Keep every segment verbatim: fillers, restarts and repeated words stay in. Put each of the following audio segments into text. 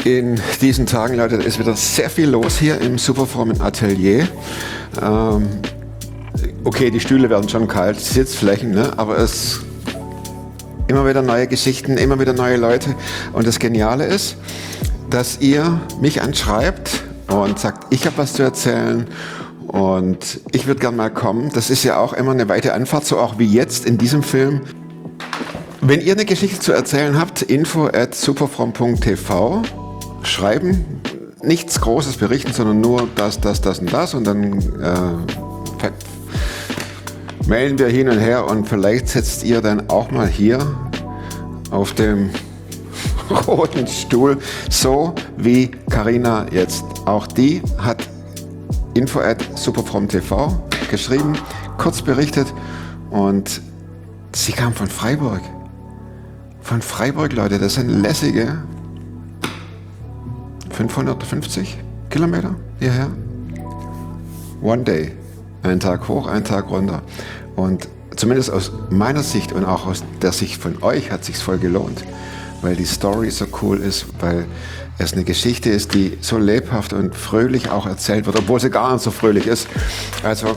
In diesen Tagen, Leute, ist wieder sehr viel los hier im Superfrommen Atelier. Ähm, okay, die Stühle werden schon kalt, Sitzflächen, ne? Aber es immer wieder neue Geschichten, immer wieder neue Leute. Und das Geniale ist, dass ihr mich anschreibt und sagt, ich habe was zu erzählen und ich würde gern mal kommen. Das ist ja auch immer eine weite Anfahrt, so auch wie jetzt in diesem Film. Wenn ihr eine Geschichte zu erzählen habt, info at superfrom punkt t v, schreiben, nichts Großes berichten, sondern nur das, das, das und das und dann äh, mailen wir hin und her und vielleicht setzt ihr dann auch mal hier auf dem roten Stuhl, so wie Carina jetzt. Auch die hat info at superfrom punkt t v geschrieben, kurz berichtet und sie kam von Freiburg. Von Freiburg, Leute, das sind lässige fünfhundertfünfzig Kilometer hierher. One day. Ein Tag hoch, ein Tag runter. Und zumindest aus meiner Sicht und auch aus der Sicht von euch hat es sich voll gelohnt. Weil die Story so cool ist, weil es eine Geschichte ist, die so lebhaft und fröhlich auch erzählt wird, obwohl sie gar nicht so fröhlich ist. Also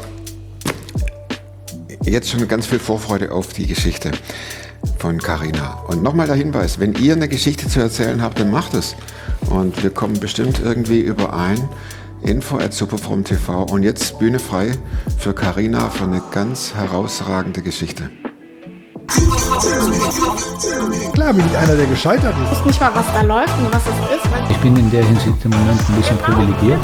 jetzt schon ganz viel Vorfreude auf die Geschichte von Carina. Und nochmal der Hinweis, wenn ihr eine Geschichte zu erzählen habt, dann macht es. Und wir kommen bestimmt irgendwie überein. info at superfrom punkt t v. Und jetzt Bühne frei für Carina für eine ganz herausragende Geschichte. Klar bin ich einer, der gescheitert ist. Ich weiß nicht mal, was da läuft und was es ist. Ich bin in der Hinsicht im Moment ein bisschen privilegiert.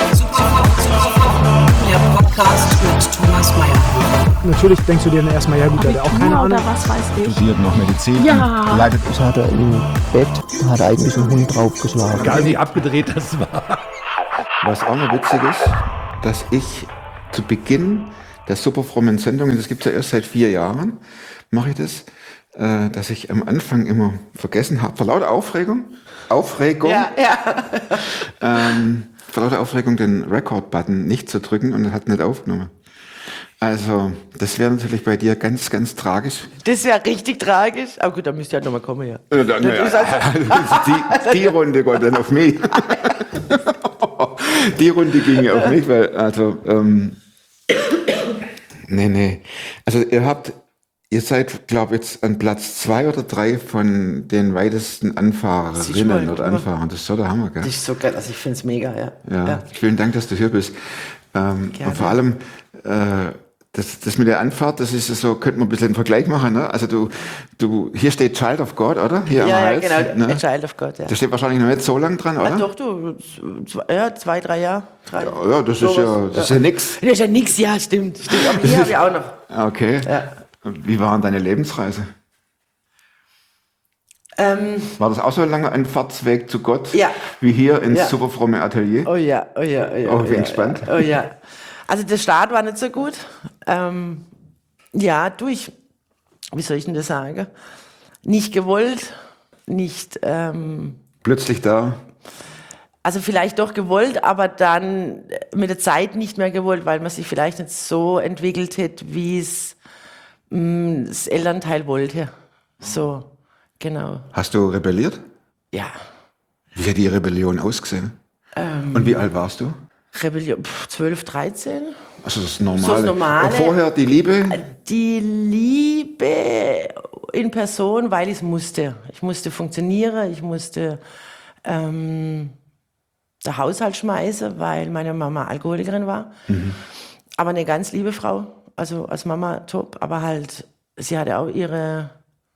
Der Podcast mit Thomas Mayer. Natürlich denkst du dir dann erstmal, ja gut, der hat auch keine Ahnung. Oder was weiß ich. Studiert noch Medizin. Ja. Leidet. Ich hatte im Bett, hat eigentlich ein Hund draufgeschlagen. Egal wie abgedreht das war. Was auch noch witzig ist, dass ich zu Beginn der superfrommen Sendungen, das gibt es ja erst seit vier Jahren, mache ich das, äh, dass ich am Anfang immer vergessen habe, vor lauter Aufregung, Aufregung, Ja, ja. ähm, vor lauter Aufregung den Record-Button nicht zu drücken und er hat nicht aufgenommen. Also, das wäre natürlich bei dir ganz, ganz tragisch. Das ist ja richtig tragisch. Aber gut, da müsst ihr halt nochmal kommen, ja. Äh, da, naja, ist also die, die Runde geht dann auf mich. Die Runde ging ja auf mich, weil, also, ähm, nee, nee. Also, ihr habt, ihr seid, glaube ich, jetzt an Platz zwei oder drei von den weitesten Anfahrerinnen oder Anfahrern. Das ist so der Hammer, gell? Das ist so geil, also ich finde es mega, ja. Ja, ja. vielen Dank, dass du hier bist. Ähm, und vor allem, äh, das, das mit der Anfahrt, das ist so, könnte man ein bisschen einen Vergleich machen, ne? Also du, du, hier steht Child of God, oder? Hier am Ja, ja, Hals, genau, ne? Child of God, ja. Da steht wahrscheinlich noch nicht so lang dran, oder? Ja, doch, du, zwei, ja, zwei, drei Jahre. Drei. Ja, ja, das ist ja, das ist ja nix. Das ist ja nix, ja, stimmt, stimmt. Aber hier habe ich auch noch. Okay. Ja. Wie war denn deine Lebensreise? Ähm, War das auch so ein langer Anfahrtsweg zu Gott? Ja. Wie hier ins Ja. superfromme Atelier? oh ja, oh ja, oh ja. Oh, oh ich bin ja, gespannt. Oh ja. Also der Start war nicht so gut. Ähm, ja, durch, wie soll ich denn das sagen? Nicht gewollt, nicht, ähm, Plötzlich da. also vielleicht doch gewollt, aber dann mit der Zeit nicht mehr gewollt, weil man sich vielleicht nicht so entwickelt hätte, wie es mh, das Elternteil wollte. So, genau. Hast du rebelliert? Ja. Wie hat die Rebellion ausgesehen? Ähm, Und wie alt warst du? Rebellion, pff, zwölf, dreizehn. Also das Normale. So das Normale. Und vorher die Liebe? Die Liebe in Person, weil ich es musste. Ich musste funktionieren, ich musste ähm, den Haushalt schmeißen, weil meine Mama Alkoholikerin war. Mhm. Aber eine ganz liebe Frau, also als Mama top, aber halt, sie hatte auch ihre...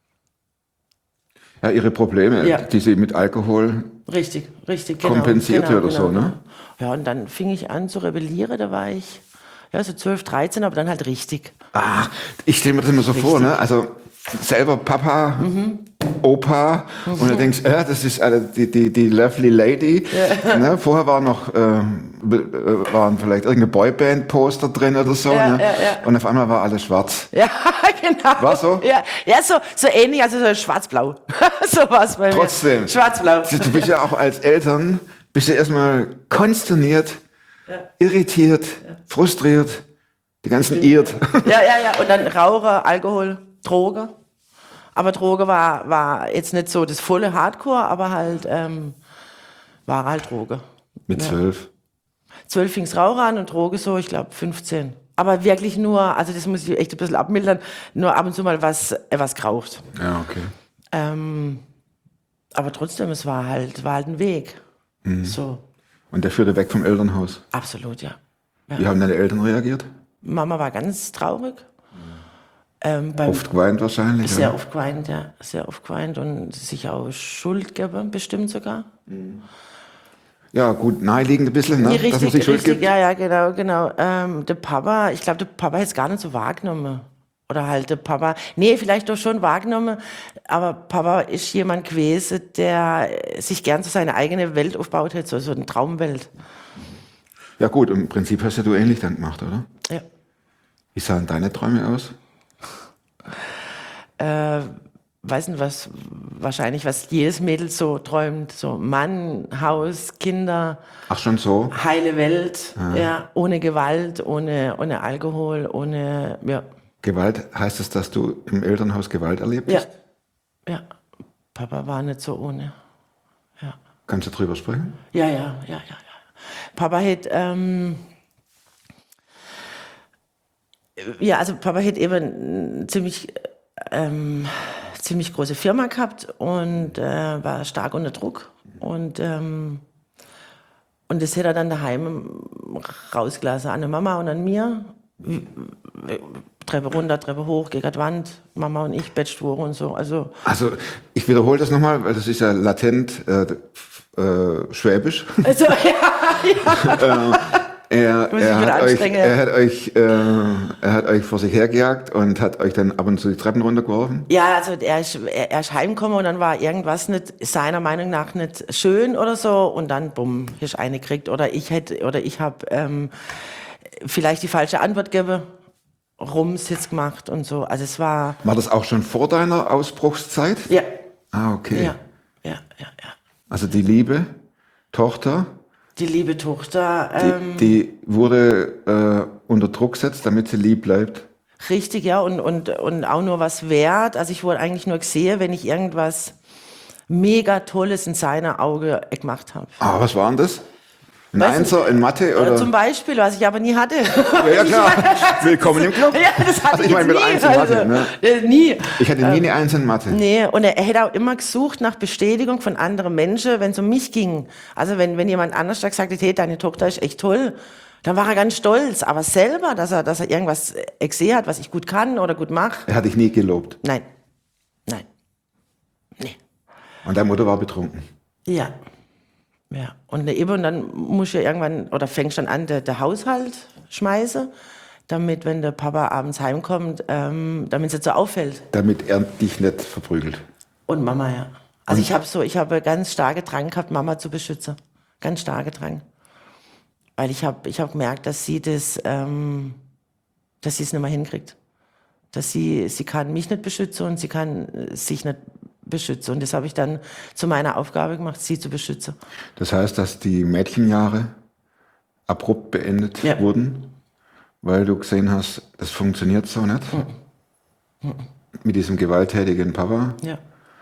Ja, ihre Probleme, Ja. die sie mit Alkohol Richtig, richtig, genau. kompensierte genau, oder genau. so, ne? Ja, und dann fing ich an zu rebellieren, da war ich ja so zwölf, dreizehn, aber dann halt richtig. Ah, ich stelle mir das immer so vor, ne? Also selber Papa, Mhm. Opa und du denkst, äh, das ist äh, die, die, die lovely lady. Ja. Ne? Vorher war noch, äh, waren vielleicht irgendeine Boyband-Poster drin oder so. Ja, ne? ja, ja. Und auf einmal war alles schwarz. Ja, genau. War so? Ja, ja so, so ähnlich, also so schwarz-blau. So was bei mir. Trotzdem. Schwarz-blau. Du bist ja auch als Eltern, bist du erstmal konsterniert, Ja. irritiert, ja. frustriert, die ganzen Irrt. Ja, ja, ja. Und dann Raucher, Alkohol, Droge. Aber Droge war, war jetzt nicht so das volle Hardcore, aber halt, ähm, war halt Droge. Mit zwölf? Zwölf fing es Rauch an und Droge so, ich glaube fünfzehn. Aber wirklich nur, also das muss ich echt ein bisschen abmildern, nur ab und zu mal was, äh, was geraucht. Ja, okay. Ähm, aber trotzdem, es war halt, war halt ein Weg. Mhm. So, Und der führte weg vom Elternhaus. absolut, ja. Wie haben deine Eltern reagiert? Mama war ganz traurig. Ähm, beim, Oft geweint wahrscheinlich. Sehr oder? oft geweint, ja. Sehr oft geweint und sich auch Schuld geben, bestimmt sogar. Ja, gut, naheliegend ein bisschen, ne? Nee, dass man richtig, sich Schuld richtig, gibt. ja, ja, genau, genau. Ähm, der Papa, ich glaube, der Papa hat es gar nicht so wahrgenommen. Oder halt der Papa, nee, vielleicht doch schon wahrgenommen, aber Papa ist jemand gewesen, der sich gern so seine eigene Welt aufgebaut hat, so, so eine Traumwelt. Ja gut, im Prinzip hast ja du ähnlich dann gemacht, oder? Ja. Wie sahen deine Träume aus? Äh, weiß nicht, was, wahrscheinlich, was jedes Mädel so träumt, so Mann, Haus, Kinder, Ach, schon so? heile Welt, ja, ohne Gewalt, ohne, ohne Alkohol, ohne, ja. Gewalt, heißt es, dass du im Elternhaus Gewalt erlebt Ja, hast? ja. Papa war nicht so ohne. Ja, Kannst du drüber sprechen? ja, ja, ja, ja. ja. Papa hat, ähm, ja, also Papa hat eben eine ziemlich, ähm, ziemlich große Firma gehabt und äh, war stark unter Druck. Und, ähm, und das hat er dann daheim rausgelassen an der Mama und an mir. Treppe runter, Treppe hoch, gegen die Wand, Mama und ich, Bettschwore und so. Also, Also, ich wiederhole das nochmal, weil das ist ja latent äh, äh, schwäbisch. also ja, ja. Er, Muss ich er, wieder hat euch, anstrengen. er, hat euch, äh, er hat euch vor sich hergejagt und hat euch dann ab und zu die Treppen runtergeworfen. Ja, also er ist, er, er ist heimgekommen und dann war irgendwas nicht, seiner Meinung nach nicht schön oder so und dann, bumm, hier ist eine gekriegt oder ich hätte, oder ich habe ähm, vielleicht die falsche Antwort gegeben, Rumsitz gemacht und so. Also es war, War das auch schon vor deiner Ausbruchszeit? ja, Ah, okay. ja, ja, ja, ja. Also die liebe Tochter, Die liebe Tochter, die, ähm, die wurde äh, unter Druck gesetzt, damit sie lieb bleibt. richtig, ja, und, und, und auch nur was wert. Also ich wurde eigentlich nur gesehen, wenn ich irgendwas mega Tolles in seiner Auge gemacht habe. Ah, was war denn das? Ein Weißt du, Einser in Mathe oder? Zum Beispiel, was ich aber nie hatte. ja, ja, klar. Willkommen im Club. Ja, das hatte Also ich ich meine, jetzt mit nie. Eins in Mathe, also, ne? äh, nie. Ich hatte nie eine Eins in Mathe. Nee, und er, er hätte auch immer gesucht nach Bestätigung von anderen Menschen, wenn es um mich ging. Also wenn, wenn jemand anders da gesagt hat, hey, deine Tochter ist echt toll, dann war er ganz stolz. Aber selber, dass er, dass er irgendwas gesehen hat, was ich gut kann oder gut mache, Er hat dich nie gelobt. nein. Nein. Nee. Und deine Mutter war betrunken. Ja. Ja. Und eben, und dann muss ja irgendwann, oder fängst dann an, der, der Haushalt schmeißen, damit, wenn der Papa abends heimkommt, ähm, damit es nicht so auffällt. Damit er dich nicht verprügelt. Und Mama, ja. Also ich habe so, ich habe ganz starke Drang gehabt, Mama zu beschützen. Ganz starke Drang. Weil ich habe ich hab gemerkt, dass sie das, ähm, dass sie es nicht mehr hinkriegt. Dass sie, sie kann mich nicht beschützen und sie kann sich nicht beschützen. Und das habe ich dann zu meiner Aufgabe gemacht, sie zu beschützen. Das heißt, dass die Mädchenjahre abrupt beendet Ja. wurden, weil du gesehen hast, das funktioniert so nicht. Mhm. Mit diesem gewalttätigen Papa Ja,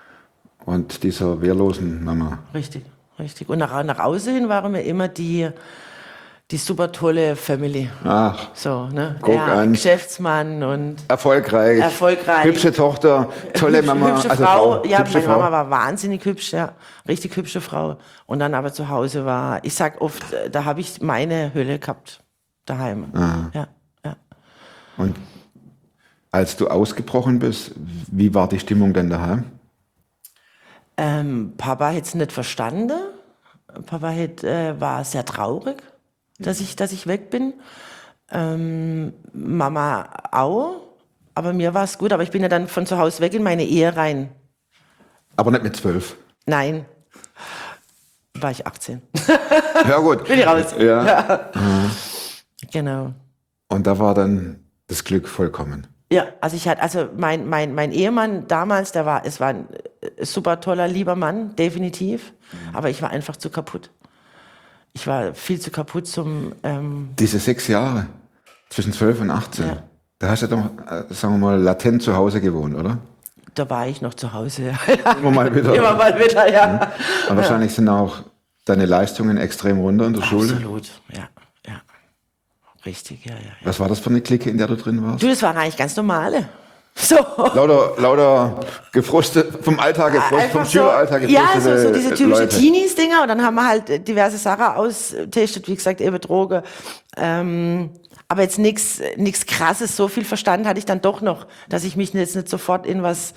und dieser wehrlosen Mama. richtig, richtig. Und nach, nach außen hin waren wir immer die, die super tolle Family. Ach, So, ne? Guck ja, an. Geschäftsmann und erfolgreich. Erfolgreich. Hübsche Tochter, tolle hübsche, Mama. hübsche also Frau. Ja, hübsche meine Frau. Mama war wahnsinnig hübsch, ja. Richtig hübsche Frau. Und dann aber zu Hause war, ich sag oft, äh, da habe ich meine Hölle gehabt. Daheim. Ja, ja. Und als du ausgebrochen bist, wie war die Stimmung denn daheim? Ähm, Papa hat es nicht verstanden. Papa hat, äh, war sehr traurig, dass ich, dass ich weg bin. Ähm, Mama auch. Aber mir war es gut. Aber ich bin ja dann von zu Hause weg in meine Ehe rein. Aber nicht mit zwölf. Nein. War ich achtzehn. Ja gut. Bin ich raus. Ja. Genau. Und da war dann das Glück vollkommen. Ja, also ich hatte, also mein, mein, mein Ehemann damals, der war, es war ein äh, super toller, lieber Mann, definitiv. Aber ich war einfach zu kaputt. Ich war viel zu kaputt zum, ähm, Diese sechs Jahre zwischen zwölf und achtzehn, Ja. da hast du doch, äh, sagen wir mal, latent zu Hause gewohnt, oder? da war ich noch zu Hause. Immer mal wieder. Immer mal wieder, ja. Und wahrscheinlich sind auch deine Leistungen extrem runter in der Schule? Absolut, ja, ja. Richtig, ja, ja, ja. Was war das für eine Clique, in der du drin warst? Du, das waren eigentlich ganz normale. So. Lauter, lauter gefrustet, vom Alltag gefrustet, vom Einfach Schüleralltag so, ja, gefrustete so, so diese typische Leute. Teenies-Dinger und dann haben wir halt diverse Sachen austestet, wie gesagt, eben Droge. Ähm, aber jetzt nichts nichts Krasses, so viel Verstand hatte ich dann doch noch, dass ich mich jetzt nicht sofort in was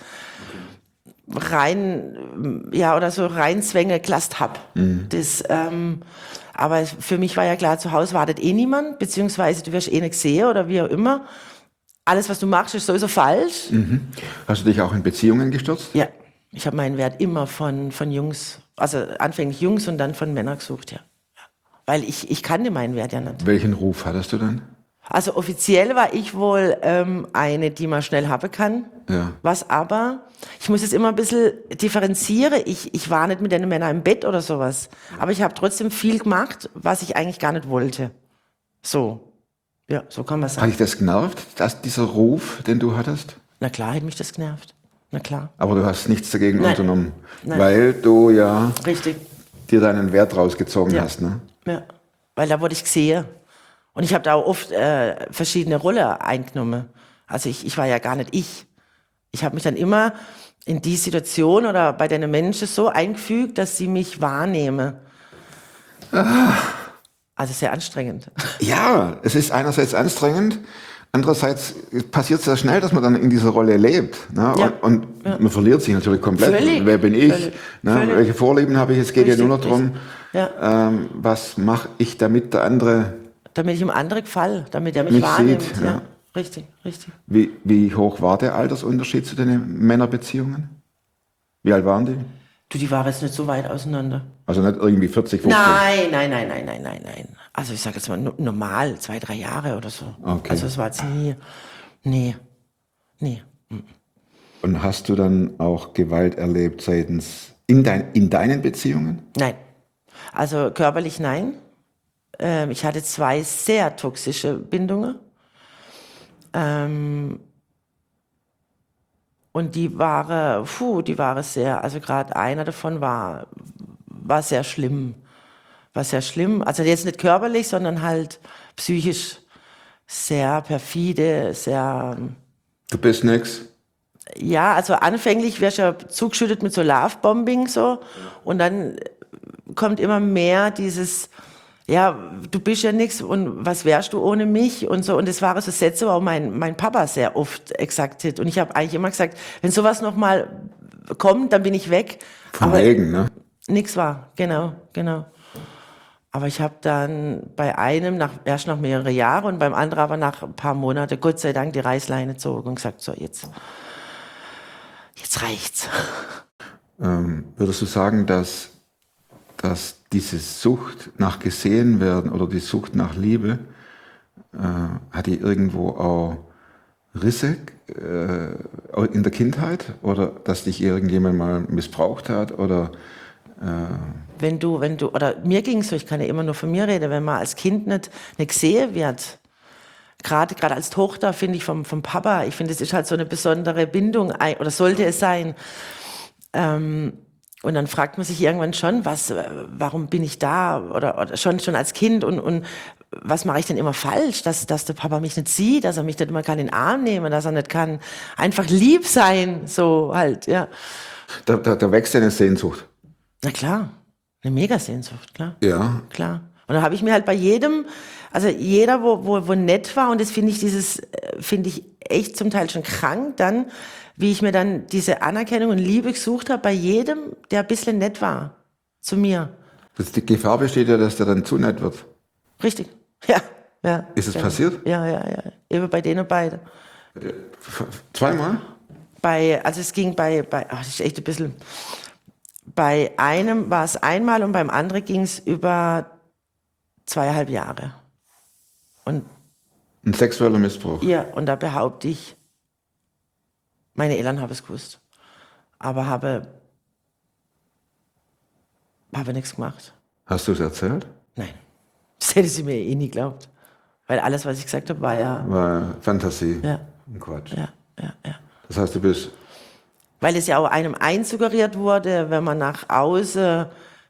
rein, ja, oder so reinzwänge gelassen hab. Mhm. Das, ähm, aber für mich war ja klar, zu Hause wartet eh niemand, beziehungsweise du wirst eh nicht gesehen oder wie auch immer. Alles, was du machst, ist sowieso falsch. Mhm. Hast du dich auch in Beziehungen gestürzt? Ja, ich habe meinen Wert immer von, von Jungs, also anfänglich Jungs und dann von Männern gesucht, ja. Ja. Weil ich, ich kannte meinen Wert ja nicht. Welchen Ruf hattest du dann? Also offiziell war ich wohl ähm, eine, die man schnell haben kann. Ja. Was aber, ich muss jetzt immer ein bisschen differenzieren. Ich, ich war nicht mit den Männern im Bett oder sowas. Aber ich habe trotzdem viel gemacht, was ich eigentlich gar nicht wollte. So. Ja, so kann man Hat sagen. dich das genervt, dass dieser Ruf, den du hattest? Na klar, hat mich das genervt. Na klar. Aber du hast nichts dagegen Nein. unternommen, Nein. weil du ja Richtig. dir deinen Wert rausgezogen Ja. hast. Ne? Ja, weil da wurde ich gesehen. Und ich habe da auch oft äh, verschiedene Rollen eingenommen. Also ich, ich war ja gar nicht ich. Ich habe mich dann immer in die Situation oder bei den Menschen so eingefügt, dass sie mich wahrnehmen. Ah. Also sehr anstrengend. Ja, es ist einerseits anstrengend, andererseits passiert es sehr schnell, dass man dann in dieser Rolle lebt. Ne? Ja. Und, und man verliert sich natürlich komplett. Völlig. Wer bin ich? Völlig. Ne? Völlig. Welche Vorlieben habe ich? Es geht Richtig, ja nur noch darum, richtig. ähm, was mache ich, damit der andere, Damit ich dem anderen gefalle, damit er mich, Mich wahrnimmt. sieht, ja. ja. Richtig, richtig. wie, wie hoch war der Altersunterschied zu den Männerbeziehungen? Wie alt waren die? Du, die waren jetzt nicht so weit auseinander. Also nicht irgendwie vierzig, fünfzig? Nein, nein, nein, nein, nein, nein, nein. Also ich sage jetzt mal no- normal, zwei, drei Jahre oder so. Okay. Also es war jetzt nie, nee, nee. Und hast du dann auch Gewalt erlebt seitens in, dein, in deinen Beziehungen? Nein. Also körperlich nein. Ähm, ich hatte zwei sehr toxische Bindungen. Ähm, und die waren, puh, die waren sehr, also gerade einer davon war, war sehr schlimm. War sehr schlimm. Also jetzt nicht körperlich, sondern halt psychisch sehr perfide, sehr... Du bist nix. Ja, also anfänglich wärst du ja zugeschüttet mit so Love-Bombing so und dann kommt immer mehr dieses, ja, du bist ja nix und was wärst du ohne mich und so und das waren so Sätze, wo auch mein, mein Papa sehr oft gesagt hat und ich habe eigentlich immer gesagt, wenn sowas nochmal kommt, dann bin ich weg. Vom Aber Regen, ne? nix war, genau, genau. Aber ich habe dann bei einem nach, erst nach mehrere Jahre und beim anderen aber nach ein paar Monate Gott sei Dank die Reißleine gezogen und gesagt, so jetzt, jetzt reicht's. Ähm, würdest du sagen, dass, dass diese Sucht nach gesehen werden oder die Sucht nach Liebe, äh, hat die irgendwo auch Risse äh, in der Kindheit oder dass dich irgendjemand mal missbraucht hat oder Wenn du, wenn du, oder mir ging's so, ich kann ja immer nur von mir reden, wenn man als Kind nicht, nicht gesehen wird, gerade, gerade als Tochter, finde ich, vom, vom Papa, ich finde, es ist halt so eine besondere Bindung, ein- oder sollte es sein. Ähm, und dann fragt man sich irgendwann schon, was, äh, warum bin ich da, oder, oder schon, schon als Kind und, und was mache ich denn immer falsch, dass, dass der Papa mich nicht sieht, dass er mich nicht immer kann in den Arm nehmen, dass er nicht kann einfach lieb sein, so halt, ja. da, da, da wächst ja eine Sehnsucht. Na klar, eine Mega-Sehnsucht, klar. Ja. Klar. Und da habe ich mir halt bei jedem, also jeder, wo, wo, wo nett war, und das finde ich dieses, äh, finde ich echt zum Teil schon krank, dann, wie ich mir dann diese Anerkennung und Liebe gesucht habe, bei jedem, der ein bisschen nett war zu mir. Das, die Gefahr besteht ja, dass der dann zu nett wird. Richtig. Ja. ja Ist es ja. passiert? Ja, ja, ja. Eben bei denen beide. F- Zweimal? Bei, also es ging bei, bei, ach, das ist echt ein bisschen, bei einem war es einmal und beim anderen ging es über zweieinhalb Jahre. Und Ein sexueller Missbrauch. ja, und da behaupte ich, meine Eltern haben es gewusst, aber habe, habe nichts gemacht. Hast du es erzählt? Nein, das hätte sie mir eh nie geglaubt. Weil alles, was ich gesagt habe, war ja, War Fantasie. ja, Quatsch. ja, ja, ja. Das heißt, du bist Weil es ja auch einem einsuggeriert wurde, wenn man nach außen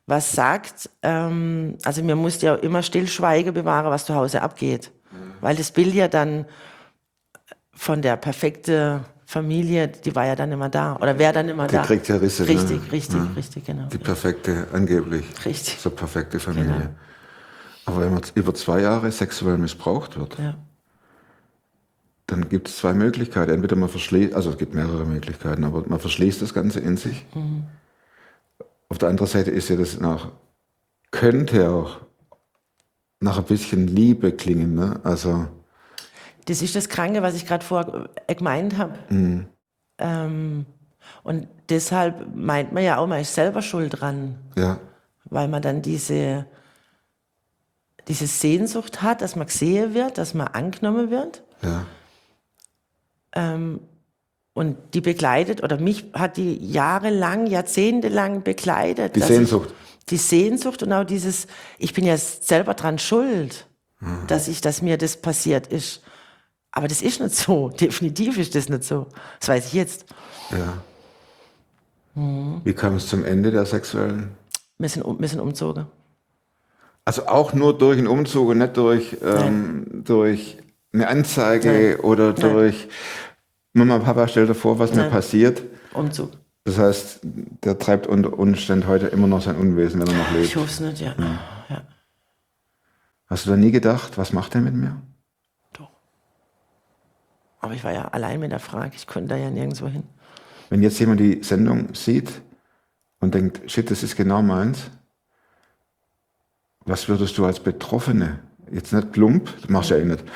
was sagt, ähm, also mir musste ja immer Stillschweigen bewahren, was zu Hause abgeht. Weil das Bild ja dann von der perfekten Familie, die war ja dann immer da. Oder wäre dann immer Die da. kriegt ja Risse. Richtig, ne? richtig, Ja. richtig, genau. Die perfekte, angeblich. Richtig. So perfekte Familie. Genau. Aber wenn man über zwei Jahre sexuell missbraucht wird, Ja. dann gibt es zwei Möglichkeiten. Entweder man verschließt, also es gibt mehrere Möglichkeiten, aber man verschließt das Ganze in sich. Mhm. Auf der anderen Seite ist ja das nach, könnte auch nach ein bisschen Liebe klingen. Ne? Also, Das ist das Kranke, was ich gerade vorher gemeint habe. mh, Ähm, und deshalb meint man ja auch, man ist selber schuld dran. ja, Weil man dann diese, diese Sehnsucht hat, dass man gesehen wird, dass man angenommen wird. ja. Ähm, und die begleitet, oder mich hat die jahrelang, jahrzehntelang begleitet. Die dass Sehnsucht. Ich, die Sehnsucht und auch dieses, ich bin ja selber dran schuld, Mhm. dass ich, dass mir das passiert ist. Aber das ist nicht so. Definitiv ist das nicht so. Das weiß ich jetzt. Ja. Mhm. Wie kam es zum Ende der sexuellen? Wir sind, um, wir sind umgezogen. Also auch nur durch einen Umzug und nicht durch, ähm, durch eine Anzeige Nein. oder Nein. durch Mama, Papa, stell dir vor, was mir Nein. passiert. Umzug. Das heißt, der treibt unter Umständen heute immer noch sein Unwesen, wenn er noch Ich lebt. hoffe es nicht, ja. ja. Hast du da nie gedacht, was macht er mit mir? Doch. Aber ich war ja allein mit der Frage. Ich konnte da ja nirgendwo hin. Wenn jetzt jemand die Sendung sieht und denkt, shit, das ist genau meins, was würdest du als Betroffene, jetzt nicht plump, das machst du ja eh nicht,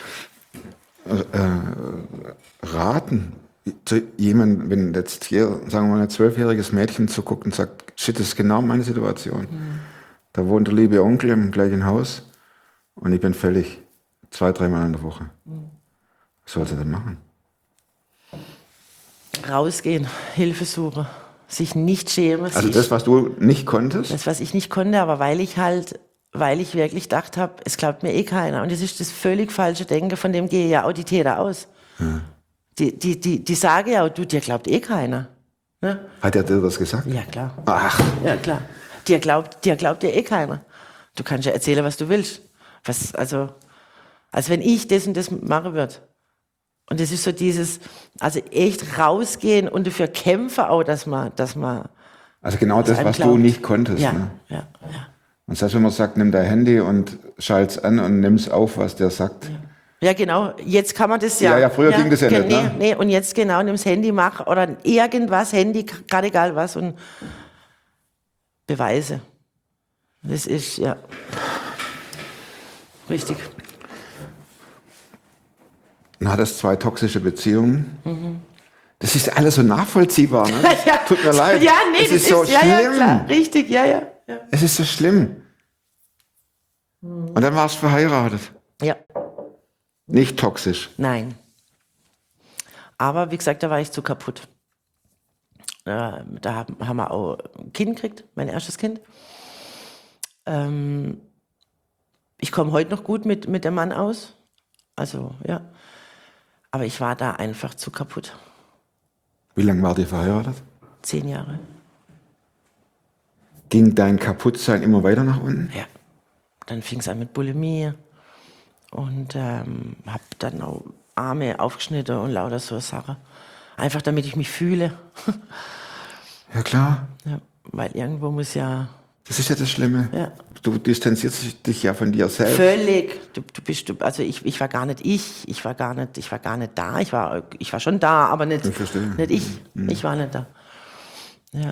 äh, raten, zu jemandem, wenn jetzt hier, sagen wir mal, ein zwölfjähriges Mädchen zuguckt und sagt, shit, das ist genau meine Situation. Mhm. Da wohnt der liebe Onkel im gleichen Haus und ich bin völlig zwei, dreimal in der Woche. Mhm. Was soll sie denn machen? Rausgehen, Hilfe suchen, sich nicht schämen. Also sich, das, was du nicht konntest? das, was ich nicht konnte, aber weil ich halt, weil ich wirklich gedacht habe, es glaubt mir eh keiner. Und das ist das völlig falsche Denken, von dem gehe ja auch die Täter aus. Ja. Die, die, die, die sagen ja auch, du, dir glaubt eh keiner. Ne? Hat er dir das gesagt? Ja, klar. Ach, Ja, klar. Dir glaubt, dir glaubt dir eh keiner. Du kannst ja erzählen, was du willst. Was, also, als wenn ich das und das machen würde. Und das ist so dieses, also echt rausgehen und dafür kämpfen auch, dass man, dass man. also genau das, einem was du glaubt. nicht konntest. Ja, Ne? ja, ja. Und das heißt, wenn man sagt, nimm dein Handy und schalt's an und nimm's auf, was der sagt. Ja, genau. Jetzt kann man das ja. Ja, ja, früher ging das ja ge- nicht, Nee, ne? nee, und jetzt genau, nimm's Handy, mach oder irgendwas, Handy, gerade egal was und Beweise. Das ist, ja. Richtig. Dann hat es zwei toxische Beziehungen. Das ist alles so nachvollziehbar. Ne? Ja. Tut mir leid. Ja, nee, es das ist so ja, schlimm. ja, klar. Richtig, ja, ja. Ja. Es ist so schlimm. Und dann warst du verheiratet. ja. Nicht toxisch. Nein. Aber wie gesagt, da war ich zu kaputt. Äh, da haben haben wir auch ein Kind gekriegt, mein erstes Kind. Ähm, ich komme heute noch gut mit, mit dem Mann aus. Also, ja. Aber ich war da einfach zu kaputt. Wie lange wart ihr verheiratet? Zehn Jahre. Ging dein Kaputtsein immer weiter nach unten? Ja. Dann fing es an mit Bulimie. Und ähm, habe dann auch Arme aufgeschnitten und lauter so Sachen. Einfach damit ich mich fühle. Ja, klar. Ja, weil irgendwo muss ja... Das ist ja das Schlimme. Ja. Du distanzierst dich ja von dir selbst. Völlig. Du, du bist, du, also ich, ich war gar nicht ich. Ich war gar nicht, ich war gar nicht da. Ich war, ich war schon da, aber nicht, Ich verstehe. nicht ich. Ich war nicht da. Ja.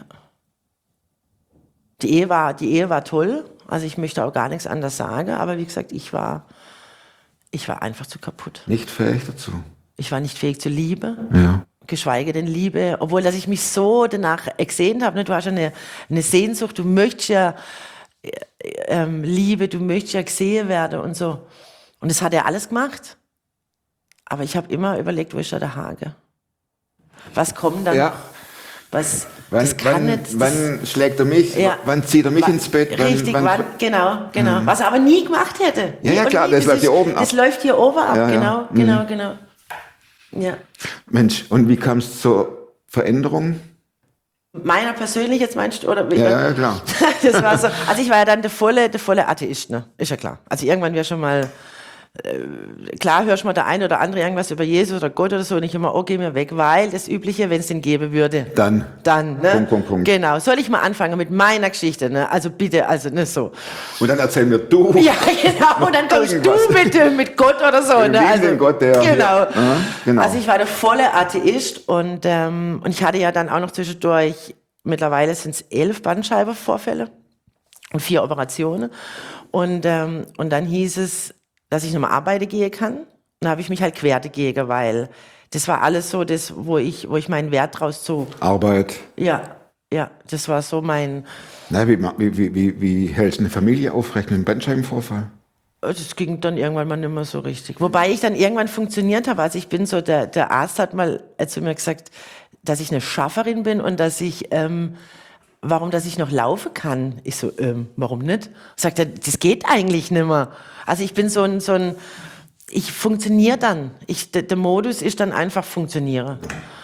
Die Ehe war, die Ehe war toll. Also ich möchte auch gar nichts anderes sagen. Aber wie gesagt, ich war, ich war einfach zu kaputt. Nicht fähig dazu. Ich war nicht fähig zur Liebe. Ja. Geschweige denn Liebe, obwohl dass ich mich so danach gesehnt habe. Ne? Du hast ja eine, eine Sehnsucht, du möchtest ja äh, ähm, Liebe, du möchtest ja gesehen werden und so. Und das hat er alles gemacht. Aber ich habe immer überlegt, wo ist da der Hage? Was kommt dann? Ja. Was, Wann, das kann wann, nicht... Das, wann schlägt er mich? Ja. Wann zieht er mich Wa- ins Bett? Wann, Richtig, wann, wann, genau, genau. Was er aber nie gemacht hätte. Ja, Nie ja, und klar, nie. das läuft ist- hier oben ab. Das läuft hier oben ab, Ja, ja. genau, Mhm. genau, genau. Ja. Mensch, und wie kam es zur Veränderung? Meiner persönlich jetzt meinst du? Oder wie? Ja, ja, ja, klar. Das war so. Also ich war ja dann der volle, der volle Atheist, ne? Ist ja klar. Also irgendwann wäre schon mal, äh, klar hörst du mal der eine oder andere irgendwas über Jesus oder Gott oder so und ich immer, oh, geh mir weg, weil das Übliche, wenn es den geben würde. Dann. Dann, ne? Punkt, Punkt, Punkt. Genau. Soll ich mal anfangen mit meiner Geschichte, ne? Also bitte, also, ne, so. Und dann erzähl mir du. Ja, genau. Und dann kommst Irgendwas. du mit, äh, mit Gott oder so, ne? Gegen Also, den Gott, der- genau. Ja, genau. Also ich war der volle Atheist und, ähm, und ich hatte ja dann auch noch zwischendurch, mittlerweile sind es elf Bandscheibenvorfälle und vier Operationen. Und, ähm, und dann hieß es, dass ich nochmal arbeiten gehen kann. Und da habe ich mich halt quer dagegen, weil das war alles so, das, wo ich, wo ich meinen Wert draus zog. Arbeit. Ja, ja, das war so mein, Na, wie, wie, wie, wie, wie hältst du eine Familie aufrecht mit einem Bandscheibenvorfall? das ging dann irgendwann mal nicht mehr so richtig. Wobei ich dann irgendwann funktioniert habe. Also ich bin so, der, der Arzt hat mal zu mir gesagt, dass ich eine Schafferin bin und dass ich, ähm, warum, dass ich noch laufen kann. Ich so, ähm, warum nicht? Sagt er, das geht eigentlich nicht mehr. Also ich bin so ein, so ein, ich funktioniere dann. Ich, der, der Modus ist dann einfach funktioniere.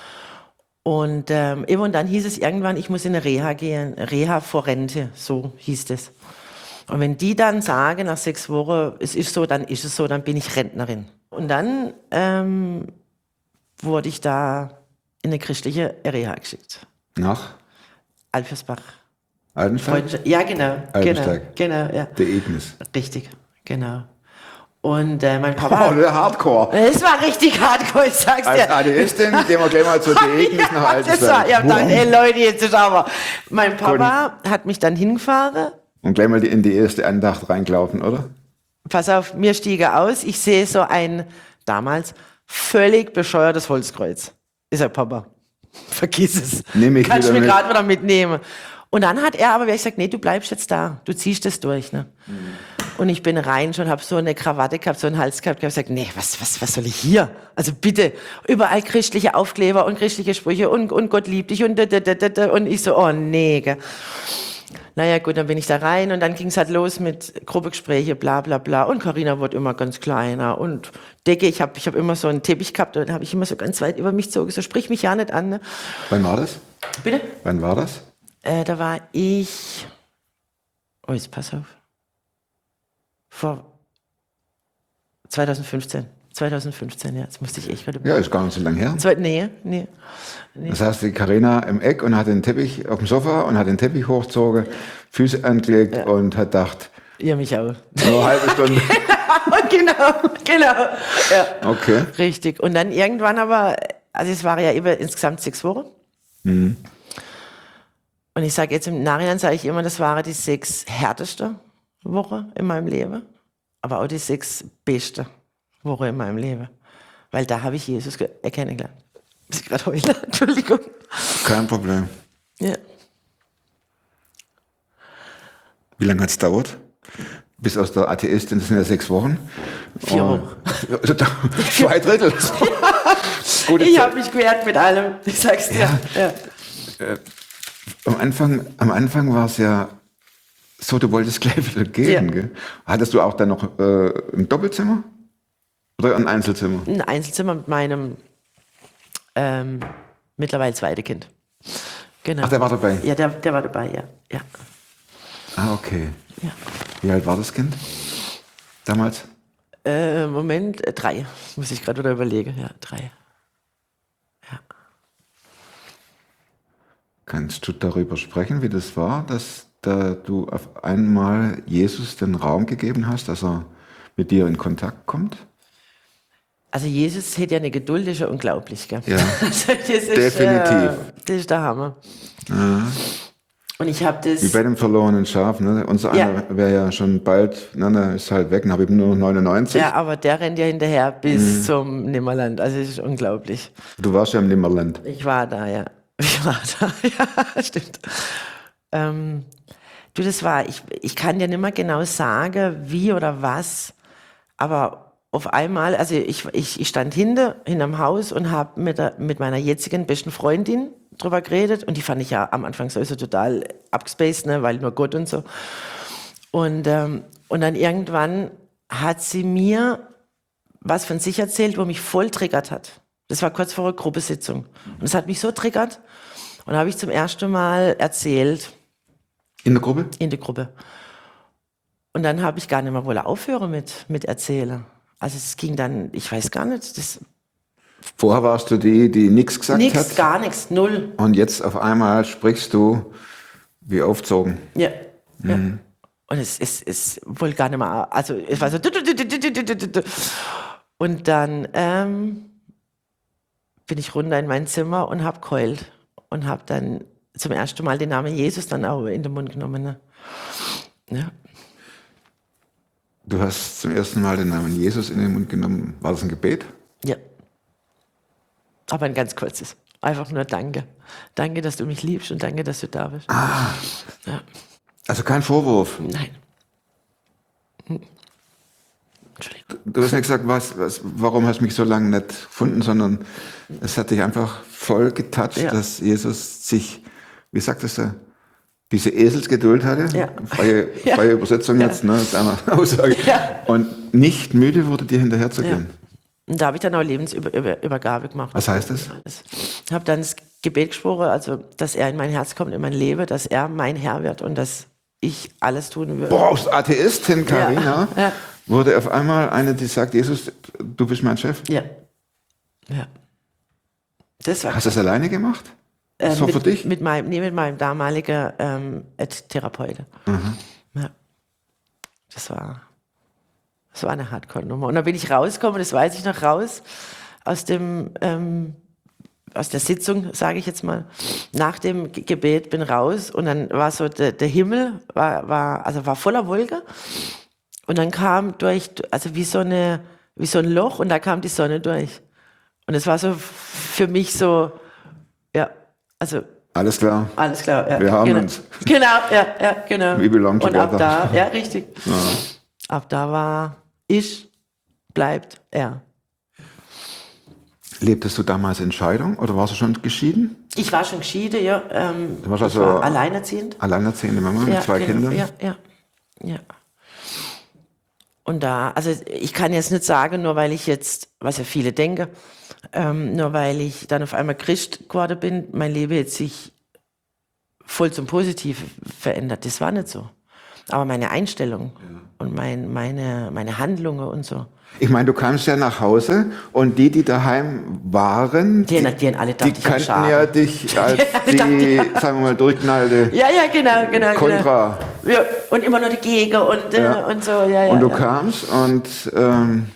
Und ähm, eben, und dann hieß es irgendwann, ich muss in eine Reha gehen, Reha vor Rente, so hieß es. Und wenn die dann sagen, nach sechs Wochen, es ist so, dann ist es so, dann bin ich Rentnerin. Und dann ähm, wurde ich da in eine christliche Reha geschickt. Nach Alfersbach. Altensteig? Freundschaft- Ja, genau. Altensteig. Genau, genau, ja. Der Ignis. Richtig, genau. Und äh, mein Oh, Papa... der Hardcore. Es war richtig hardcore, ich sag's Als dir. Atheistin gehen wir gleich mal zu der Ignis nach Ja, das war, Altensteig. ich hab gedacht, Boom. ey Leute, jetzt ist aber... Mein Papa hat mich dann hingefahren. Und gleich mal die- in die erste Andacht reingelaufen, oder? Pass auf, mir stieg er aus. Ich sehe so ein, damals, völlig bescheuertes Holzkreuz. Ich sag, Papa, vergiss es. Nehm ich Kannst du wieder mir mit. gerade wieder mitnehmen. Und dann hat er aber gesagt, nee, du bleibst jetzt da. Du ziehst das durch. Ne? Mhm. Und ich bin rein schon, habe so eine Krawatte gehabt, so einen Hals gehabt. Ich habe gesagt, nee, was, was, was soll ich hier? Also bitte, überall christliche Aufkleber und christliche Sprüche und, und Gott liebt dich und da, da, da, da, da. Und ich so, oh nee. Gell. Naja gut, dann bin ich da rein und dann ging es halt los mit Gruppegespräche, bla bla bla. Und Carina wurde immer ganz kleiner und Decke, ich habe ich hab immer so einen Teppich gehabt und dann habe ich immer so ganz weit über mich gezogen, so sprich mich ja nicht an. Ne? Wann war das? Bitte? Wann war das? Äh, da war ich, oh jetzt pass auf, vor zwanzig fünfzehn. zwanzig fünfzehn, ja, jetzt musste ich echt gerade... Ja, ist gar nicht so lange her. Zwei, nee, nee. Das heißt, die Carina im Eck und hat den Teppich auf dem Sofa und hat den Teppich hochgezogen, Füße angelegt Ja. und hat gedacht, Ihr mich auch. nur eine halbe Stunde. genau, genau. Ja. Okay. Richtig. Und dann irgendwann aber, also es war ja über insgesamt sechs Wochen. Mhm. Und ich sage jetzt im Nachhinein, sage ich immer, das waren die sechs härteste Woche in meinem Leben, aber auch die sechs beste Woche in meinem Leben. Weil da habe ich Jesus ge- kennengelernt. Muss ich gerade heulen? Entschuldigung. Kein Problem. Ja. Wie lange hat es gedauert? Bis aus der Atheistin, das sind ja sechs Wochen. Vier Und- Wochen. Zwei Drittel. Gute Ich Zeit. habe mich gewehrt mit allem, ich sag's dir. Ja. Am Anfang, am Anfang war es ja so, du wolltest gleich wieder gehen. Ja. Gell? Hattest du auch dann noch äh, ein Doppelzimmer? Oder ein Einzelzimmer? Ein Einzelzimmer mit meinem ähm, mittlerweile zweiten Kind. Genau. Ach, der war dabei? Ja, der, der war dabei, ja. ja. Ah, okay. ja. Wie alt war das Kind damals? Äh, Moment, äh, drei. Muss ich gerade wieder überlegen. Ja, drei. Ja. Kannst du darüber sprechen, wie das war, dass da du auf einmal Jesus den Raum gegeben hast, dass er mit dir in Kontakt kommt? Also Jesus hat ja eine Geduld, das ist ja unglaublich, gell? Ja, Also das ist, definitiv. Äh, das ist der Hammer. Und ich habe das... Wie bei dem verlorenen Schaf. Ne? Unser Ja. einer wäre ja schon bald, na, na, ist halt weg, dann habe ich nur noch neunundneunzig. Ja, aber der rennt ja hinterher bis zum Nimmerland. Also es ist unglaublich. Du warst ja im Nimmerland. Ich war da, ja. Ich war da, ja, stimmt. Ähm, du, das war, ich, ich kann dir nicht mehr genau sagen, wie oder was, aber auf einmal, also ich, ich, ich stand hinter, hinterm Haus und habe mit, der- mit meiner jetzigen besten Freundin drüber geredet und die fand ich ja am Anfang sowieso total abgespaced, ne, weil nur Gott und so. Und, ähm, und dann irgendwann hat sie mir was von sich erzählt, wo mich voll triggert hat. Das war kurz vor einer Gruppesitzung. Und es hat mich so triggert. Und da habe ich zum ersten Mal erzählt In der Gruppe? in der Gruppe. Und dann habe ich gar nicht mehr wollen aufhören mit, mit Erzählen. Also es ging dann, ich weiß gar nicht, das Vorher warst du die, die nichts gesagt nichts, hat. gar nichts, null. Und jetzt auf einmal sprichst du wie aufgezogen. Ja. ja. Und es ist, es wohl gar nicht mehr, also es war so. Und dann ähm, bin ich runter in mein Zimmer und habe geheult und habe dann zum ersten Mal den Namen Jesus dann auch in den Mund genommen. Ne? Ja. Du hast zum ersten Mal den Namen Jesus in den Mund genommen. War das ein Gebet? Ja. Aber ein ganz kurzes. Einfach nur Danke. Danke, dass du mich liebst und danke, dass du da bist. Ah. Ja. Also kein Vorwurf. Nein. Hm. Entschuldigung. Du hast nicht gesagt, was, was, warum hast du mich so lange nicht gefunden, sondern es hat dich einfach voll getoucht, Ja. dass Jesus sich, wie sagtest du, diese Eselsgeduld hatte. Ja. Freie, Ja. freie Übersetzung jetzt, ne, ist eine Aussage. Ja. Und nicht müde wurde, dir hinterher zu Ja. gehen. Und da habe ich dann auch Lebensübergabe gemacht. Was heißt das? Ich habe dann das Gebet gesprochen, also dass er in mein Herz kommt, in mein Leben, dass er mein Herr wird und dass ich alles tun würde. Boah, aus Atheistin Carina Ja. Ja. wurde auf einmal eine, die sagt, Jesus, du bist mein Chef. Ja. Ja. Das war Hast du das alleine gemacht? äh, so mit, für dich? Mit meinem, nee, mit meinem damaligen ähm, Therapeuten. Ja. Das war, das war eine Hardcore-Nummer. Und dann bin ich rausgekommen, das weiß ich noch, raus aus dem, ähm, aus der Sitzung, sage ich jetzt mal, nach dem Ge- Gebet bin raus und dann war so der, der Himmel war, war, also war voller Wolke und dann kam durch, also wie so eine, wie so ein Loch und da kam die Sonne durch. Und es war so für mich so, ja, also Alles klar. alles klar. Ja, Wir haben genau. uns. Genau, ja, ja, genau. We belong und ab together. da, ja, richtig. Ab da war ich, bleibt er. Lebtest du damals in Scheidung oder warst du schon geschieden? Ich war schon geschieden, ja. Ähm, Du warst ich also war alleinerziehend. Alleinerziehende Mama mit zwei genau, Kindern? Ja, ja, ja. Und da, also ich kann jetzt nicht sagen, nur weil ich jetzt, was ja viele denken, ähm, nur weil ich dann auf einmal Christ geworden bin, mein Leben jetzt sich voll zum Positiven verändert. Das war nicht so. Aber meine Einstellung und mein, meine, meine Handlungen und so, Ich meine, du kamst ja nach Hause und die, die daheim waren, Die haben- die haben alle gedacht, die ich hab kannten Schaden. ja dich als Die dachten, die, ja. sagen wir mal, durchknallte ja, ja, genau, genau. Kontra. Genau. Ja, und immer nur dagegen und, äh, Ja. und so, ja, ja. Und du ja. kamst und ähm,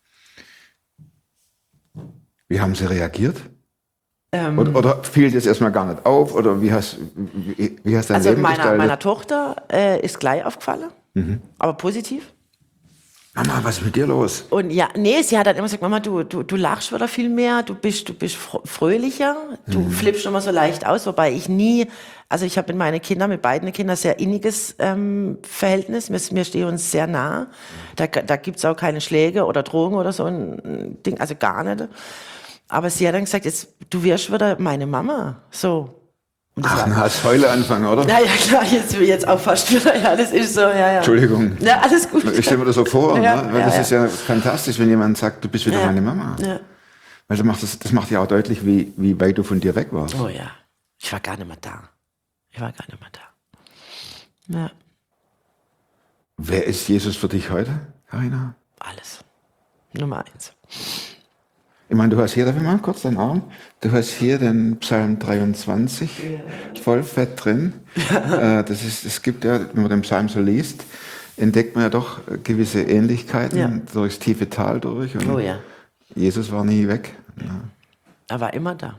wie haben sie reagiert? Ähm, Oder, oder fiel dir das erstmal gar nicht auf? Oder wie hast, wie, wie hast du dein also Leben meiner, gestaltet? meiner Tochter äh, ist gleich aufgefallen, Mhm. aber positiv. Mama, was ist mit dir los? Und ja, nee, sie hat dann immer gesagt, Mama, du, du, du lachst wieder viel mehr, du bist, du bist fr- fröhlicher, du Mhm. flippst immer so leicht aus, wobei ich nie, also ich habe mit meinen Kindern, mit beiden Kindern sehr inniges ähm, Verhältnis, wir, wir stehen uns sehr nah, da, da gibt's auch keine Schläge oder Drogen oder so ein Ding, also gar nicht. Aber sie hat dann gesagt, jetzt, du wirst wieder meine Mama, so. Und das Ach, war, na, hast Heule anfangen, oder? ja, ja, klar, jetzt, jetzt auch fast wieder, ja, das ist so, ja, ja. Entschuldigung. Ja, alles gut. Ich stelle mir das so vor, Ja, ne? Weil ja, das ja. ist ja fantastisch, wenn jemand sagt, du bist wieder Ja. meine Mama. Ja. Weil das macht, das, das macht ja auch deutlich, wie, wie weit du von dir weg warst. Oh ja, ich war gar nicht mehr da. Ich war gar nicht mehr da. Ja, Wer ist Jesus für dich heute, Carina? alles. Nummer eins. Ich meine, du hast hier, darf ich mal kurz deinen Arm? Du hast hier den Psalm dreiundzwanzig voll fett drin. Äh, das ist, es gibt ja, wenn man den Psalm so liest, entdeckt man ja doch gewisse Ähnlichkeiten Ja. durchs tiefe Tal durch. Und Oh ja, Jesus war nie weg. Ja. er war immer da.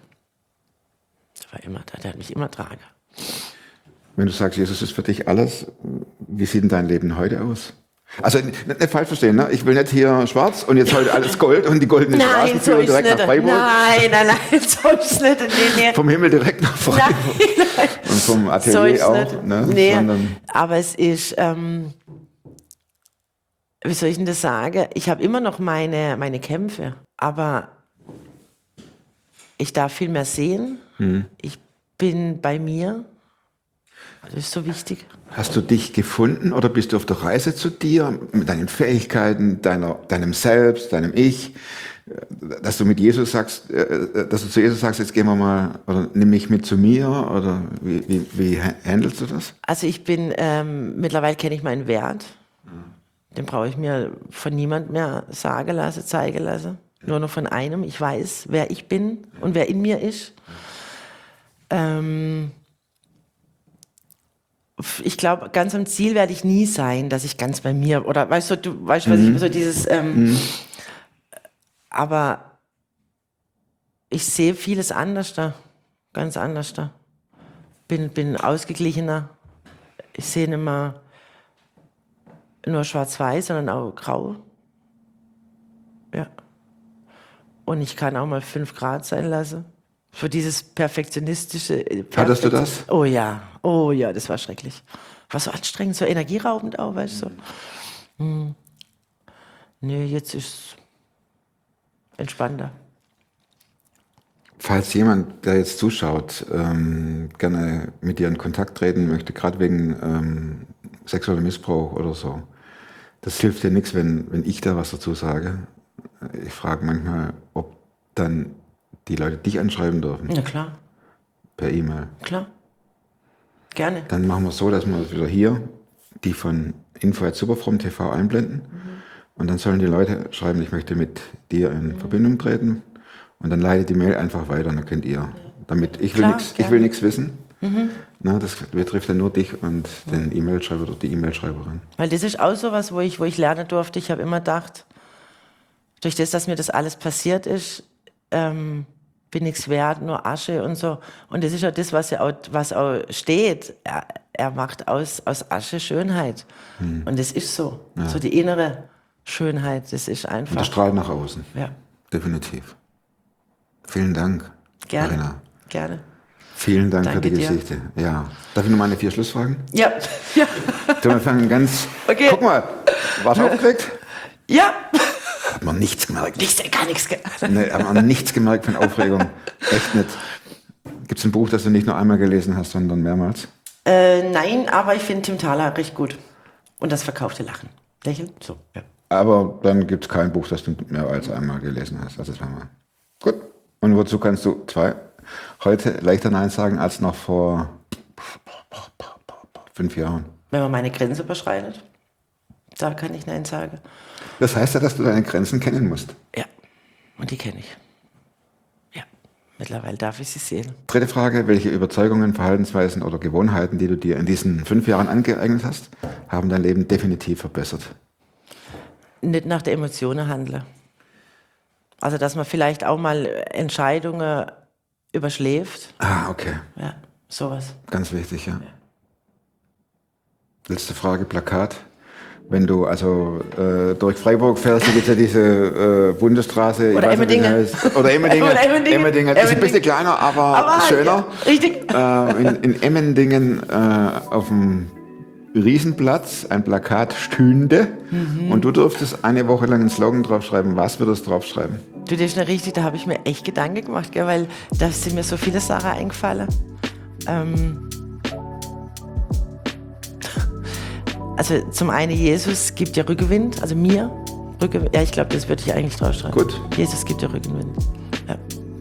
Er war immer da, der hat mich immer tragen. Wenn du sagst, Jesus ist für dich alles, wie sieht denn dein Leben heute aus? Also nicht, nicht falsch verstehen, ne? Ich will nicht hier schwarz und jetzt heute alles Gold und die goldene Nein, Straßen so führen ist direkt nicht. nach Freiburg. Nein, nein, nein, so ist nicht. Nee, nee. Vom Himmel direkt nach Freiburg. Nein, nein. Und vom So Atelier ist auch. nicht. Ne? Nee, Sondern, aber es ist, ähm, wie soll ich denn das sagen? Ich habe immer noch meine, meine Kämpfe, aber ich darf viel mehr sehen. Hm. Ich bin bei mir. Das ist so wichtig. hast du dich gefunden oder bist du auf der Reise zu dir mit deinen Fähigkeiten, deiner, deinem Selbst, deinem Ich? dass du mit Jesus sagst, äh, dass du zu Jesus sagst, jetzt gehen wir mal, oder nimm mich mit zu mir, oder wie, wie, wie handelst du das? Also ich bin, ähm, mittlerweile kenne ich meinen Wert. Den brauche ich mir von niemand mehr sagen lassen, zeigen lassen. Nur noch von einem. Ich weiß, wer ich bin und wer in mir ist. Ähm, ich glaube, ganz am Ziel werde ich nie sein, dass ich ganz bei mir, oder weißt du, du weißt, was mhm. ich, so dieses, ähm, mhm. aber ich sehe vieles anders da, ganz anders da. Bin, bin ausgeglichener. Ich sehe nicht mehr nur schwarz-weiß, sondern auch grau. Ja. Und ich kann auch mal fünf Grad sein lassen. Für dieses perfektionistische. Perfekt Hattest du das? Oh ja, oh ja, das war schrecklich. War so anstrengend, so energieraubend auch, weißt du. So. Hm. Nee, jetzt ist es entspannter. Falls jemand, der jetzt zuschaut, ähm, gerne mit dir in Kontakt treten möchte, gerade wegen ähm, sexuellem Missbrauch oder so, das hilft dir nichts, wenn, wenn ich da was dazu sage. Ich frage manchmal, ob dann die Leute dich anschreiben dürfen. Na klar. Per E-Mail. Klar. Gerne. Dann machen wir es so, dass wir wieder hier die von info at superfrom punkt t v einblenden. Mhm. Und dann sollen die Leute schreiben, ich möchte mit dir in mhm. Verbindung treten. Und dann leitet die Mail einfach weiter, dann könnt ihr. Damit ich will nichts, ich will nichts wissen. Mhm. Na, das betrifft dann nur dich und mhm. den E-Mail-Schreiber oder die E-Mail-Schreiberin. Weil das ist auch so was, wo ich, wo ich lernen durfte. Ich habe immer gedacht, durch das, dass mir das alles passiert ist, ähm, bin nichts wert, nur Asche und so. Und das ist ja das, was ja auch, was auch steht. Er, er macht aus, aus Asche Schönheit. Mhm. Und das ist so. Ja. So die innere Schönheit, das ist einfach. Und das strahlt nach außen. Ja. Definitiv. Vielen Dank, Gerne. Carina. Gerne. Vielen Dank Danke für die dir. Geschichte. Ja. Darf ich noch meine vier Schlussfragen? Ja. ja. Wir fangen ganz. Okay. Guck mal, warst du aufgeregt? Ja. Hat man nichts gemerkt. Nichts, gar nichts gemerkt. Nee, hat man nichts gemerkt von Aufregung. Echt nicht. Gibt es ein Buch, das du nicht nur einmal gelesen hast, sondern mehrmals? Äh, nein, aber ich finde Tim Thaler recht gut. Und das verkaufte Lachen. Lächeln? So, ja. Aber dann gibt es kein Buch, das du mehr als einmal gelesen hast. Also zweimal. Gut. Und wozu kannst du zwei heute leichter Nein sagen als noch vor fünf Jahren? Wenn man meine Grenze überschreitet, da kann ich Nein sagen. Das heißt ja, dass du deine Grenzen kennen musst. Ja, und die kenne ich. Ja, mittlerweile darf ich sie sehen. Dritte Frage, welche Überzeugungen, Verhaltensweisen oder Gewohnheiten, die du dir in diesen fünf Jahren angeeignet hast, haben dein Leben definitiv verbessert? Nicht nach der Emotionen handeln. Also, dass man vielleicht auch mal Entscheidungen überschläft. Ah, okay. Ja, sowas. Ganz wichtig, ja. ja. Letzte Frage, Plakat. Wenn du also äh, durch Freiburg fährst, gibt es ja diese äh, Bundesstraße. Oder Emmendingen. Oder Emmendingen. Oder Emmendingen. Emmendingen. Ist ein bisschen kleiner, aber, aber schöner. Ja, richtig. Äh, in, in Emmendingen äh, auf dem Riesenplatz ein Plakat stünde mhm. und du durftest eine Woche lang einen Slogan draufschreiben. Was würdest du draufschreiben? Du, das ist nicht richtig, da habe ich mir echt Gedanken gemacht, gell, weil da sind mir so viele Sachen eingefallen. Ähm also zum einen, Jesus gibt dir Rückenwind, also mir. Rückenwind. Ja, ich glaube, das würde ich eigentlich draufschreiben. Gut. Jesus gibt dir Rückenwind. Ja.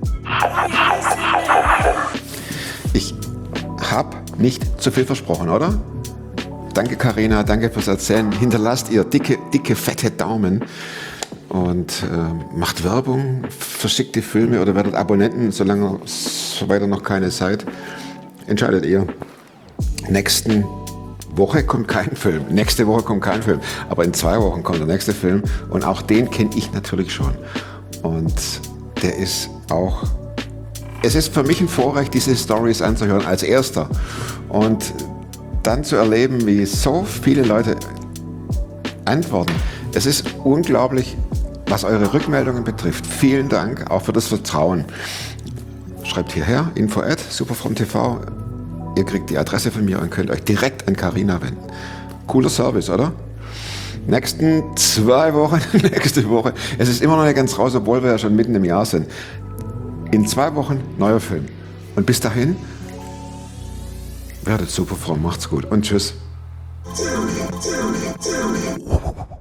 Ich habe nicht zu viel versprochen, oder? Danke, Carina, danke fürs Erzählen. Hinterlasst ihr dicke, dicke, fette Daumen und äh, macht Werbung, verschickt die Filme oder werdet Abonnenten, solange so weiter noch keine seid. Entscheidet ihr. Nächsten Woche kommt kein Film. Nächste Woche kommt kein Film. Aber in zwei Wochen kommt der nächste Film und auch den kenne ich natürlich schon. Und der ist auch... Es ist für mich ein Vorrecht, diese Storys anzuhören als erster. Und dann zu erleben, wie so viele Leute antworten. Es ist unglaublich, was eure Rückmeldungen betrifft. Vielen Dank auch für das Vertrauen. Schreibt hierher, info at superfrom punkt t v. Ihr kriegt die Adresse von mir und könnt euch direkt an Carina wenden. Cooler Service, oder? Nächsten zwei Wochen, nächste Woche. Es ist immer noch nicht ganz raus, obwohl wir ja schon mitten im Jahr sind. In zwei Wochen neuer Film. Und bis dahin, werdet super fromm, macht's gut und tschüss.